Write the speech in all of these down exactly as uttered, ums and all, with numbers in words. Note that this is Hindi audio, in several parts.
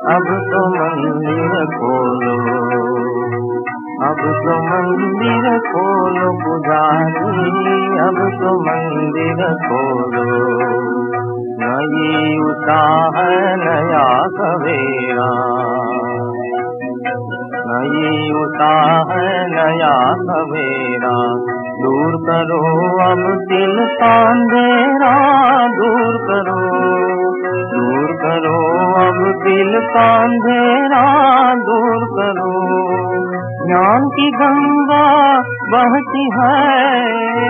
अब तो मंदिर खोलो, अब तो मंदिर खोलो पुजारी, अब तो मंदिर खोलो। नई उत्साह नया सवेरा, नई उत्साह नया सवेरा। दूर करो अब दिल का अंधेरा, दूर करो, दूर करो अब दिल का अंधेरा, दूर करो। ज्ञान की गंगा बहती है,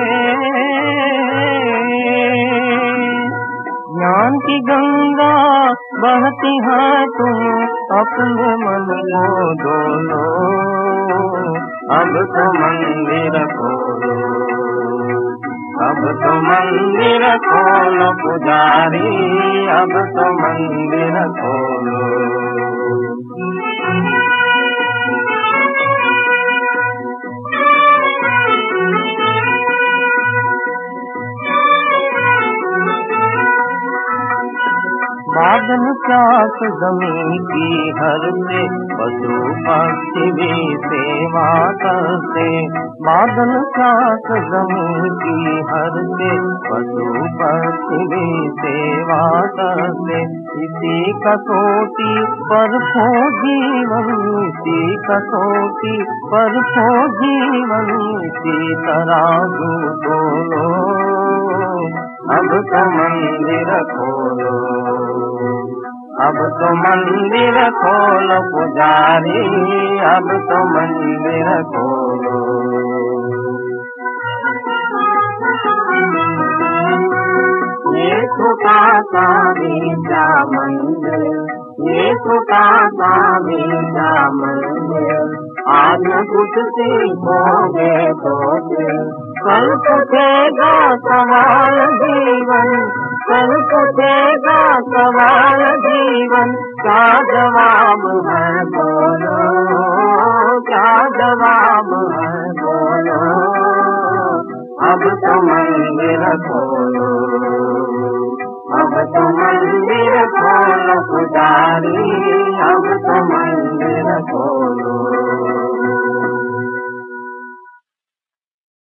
ज्ञान की गंगा बहती है, तुम अपने मन को डोलो। अब तो मंदिर खोलो, अब तो मंदिर खोलो पुजारी, अब तो मंदिर खोलो। बादल प्यास जमीन की हर से, पशु पक्षी भी सेवा करते। बादल प्यास जमीन की हर से, पशु पक्षी भी सेवा करते। इसी कसौटी पर खो जीवन, इसी कसौटी पर खो जीवन, इसी तराजू तोलो। अब तो मंदिर खोलो, अब तो मंदिर खोलो पुजारी, अब तो मंदिर खोलो। ये छोटा सा मीठा मंदिर, ये छोटा सा मीठा मंदिर, आज कुछ सीखोगे तो कल पूछेगा सवाल जीवन, कल पूछेगा सवाल जीवन। क्या जवाब है बोलो, क्या जवाब है बोलो। अब तो मंदिर खोलो, अब तो मंदिर खोलो पुजारी, अब